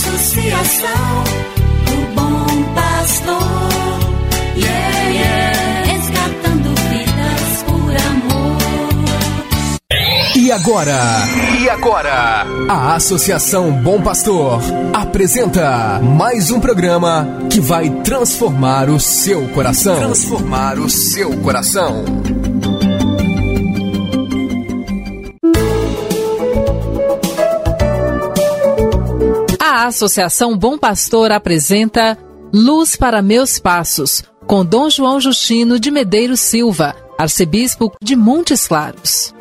Associação do Bom Pastor, resgatando vidas por amor. E agora, a Associação Bom Pastor apresenta mais um programa que vai transformar o seu coração. A Associação Bom Pastor apresenta Luz para Meus Passos, com Dom João Justino de Medeiros Silva, arcebispo de Montes Claros.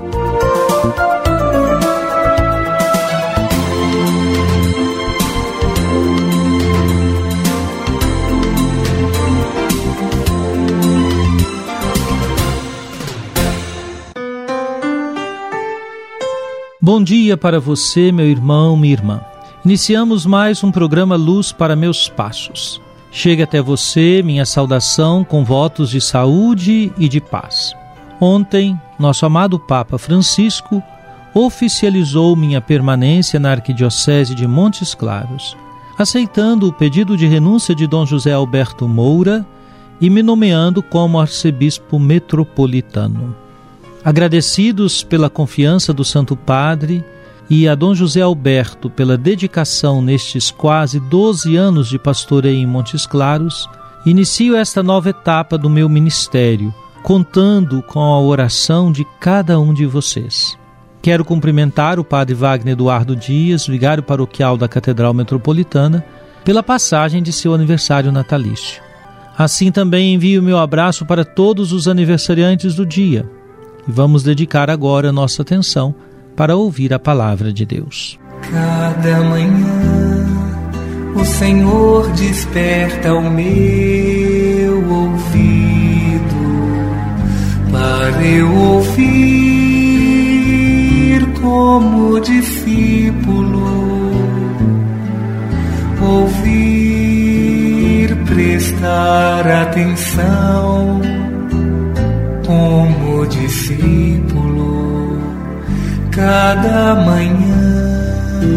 Bom dia para você, meu irmão, minha irmã. Iniciamos mais um programa Luz para Meus Passos. Chega até você minha saudação com votos de saúde e de paz. Ontem, nosso amado Papa Francisco oficializou minha permanência na Arquidiocese de Montes Claros, aceitando o pedido de renúncia de Dom José Alberto Moura e me nomeando como arcebispo metropolitano. Agradecidos pela confiança do Santo Padre e a Dom José Alberto pela dedicação nestes quase 12 anos de pastoreio em Montes Claros, inicio esta nova etapa do meu ministério, contando com a oração de cada um de vocês. Quero cumprimentar o Padre Wagner Eduardo Dias, vigário paroquial da Catedral Metropolitana, pela passagem de seu aniversário natalício. Assim também envio meu abraço para todos os aniversariantes do dia. E vamos dedicar agora nossa atenção para ouvir a palavra de Deus. Cada manhã o Senhor desperta o meu ouvido para eu ouvir como discípulo, ouvir, prestar atenção como discípulo. Cada manhã.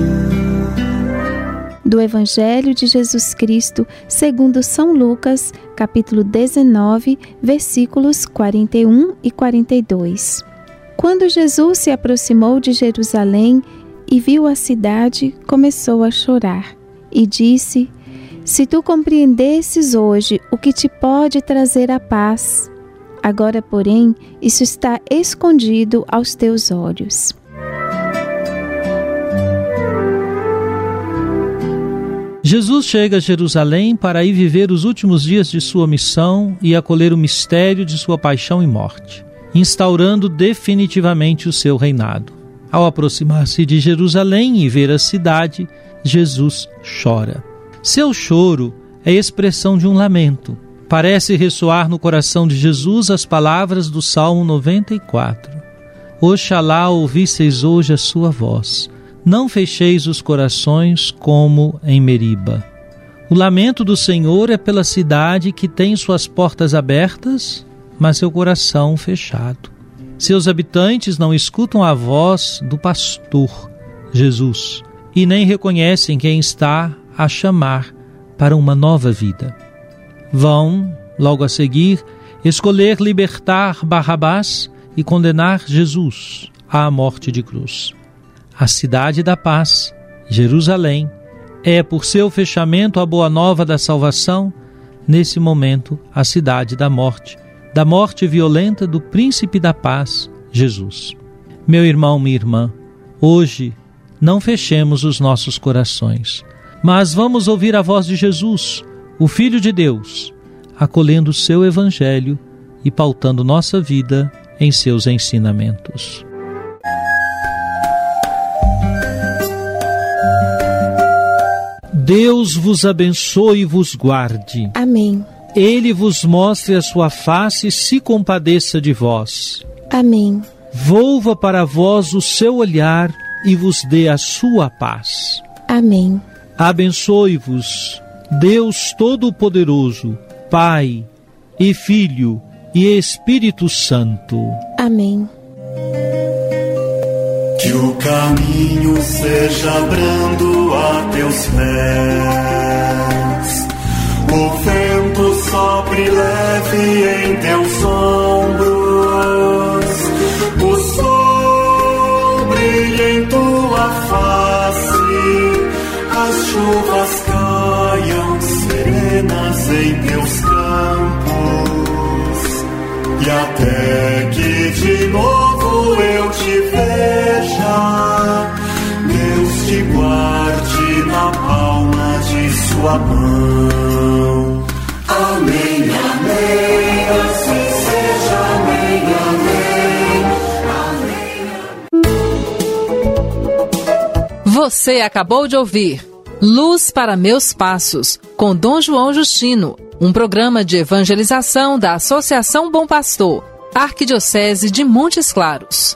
Do Evangelho de Jesus Cristo, segundo São Lucas, capítulo 19, versículos 41 e 42. Quando Jesus se aproximou de Jerusalém e viu a cidade, começou a chorar e disse: Se tu compreendesses hoje o que te pode trazer a paz, agora, porém, isso está escondido aos teus olhos. Jesus chega a Jerusalém para ir viver os últimos dias de sua missão e acolher o mistério de sua paixão e morte, instaurando definitivamente o seu reinado. Ao aproximar-se de Jerusalém e ver a cidade, Jesus chora. Seu choro é expressão de um lamento. Parece ressoar no coração de Jesus as palavras do Salmo 94. Oxalá ouvisseis hoje a sua voz. Não fecheis os corações como em Meriba. O lamento do Senhor é pela cidade que tem suas portas abertas, mas seu coração fechado. Seus habitantes não escutam a voz do pastor, Jesus, e nem reconhecem quem está a chamar para uma nova vida. Vão, logo a seguir, escolher libertar Barrabás e condenar Jesus à morte de cruz. A cidade da paz, Jerusalém, é, por seu fechamento à boa nova da salvação, nesse momento, a cidade da morte violenta do príncipe da paz, Jesus. Meu irmão, minha irmã, hoje não fechemos os nossos corações, mas vamos ouvir a voz de Jesus, o Filho de Deus, acolhendo o seu Evangelho e pautando nossa vida em seus ensinamentos. Deus vos abençoe e vos guarde. Amém. Ele vos mostre a sua face e se compadeça de vós. Amém. Volva para vós o seu olhar e vos dê a sua paz. Amém. Abençoe-vos, Deus Todo-Poderoso, Pai e Filho e Espírito Santo. Amém. Que o caminho seja brando a teus pés, o vento sopre leve em teus ombros, o sol brilhe em tua face, as chuvas caiam serenas em teus campos, e até que de novo eu te veja, Deus te guarde na palma de sua mão. Amém, amém, assim seja, amém, amém, amém. Você acabou de ouvir Luz para Meus Passos, com Dom João Justino, um programa de evangelização da Associação Bom Pastor, Arquidiocese de Montes Claros.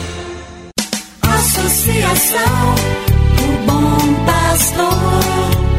Associação do Bom Pastor.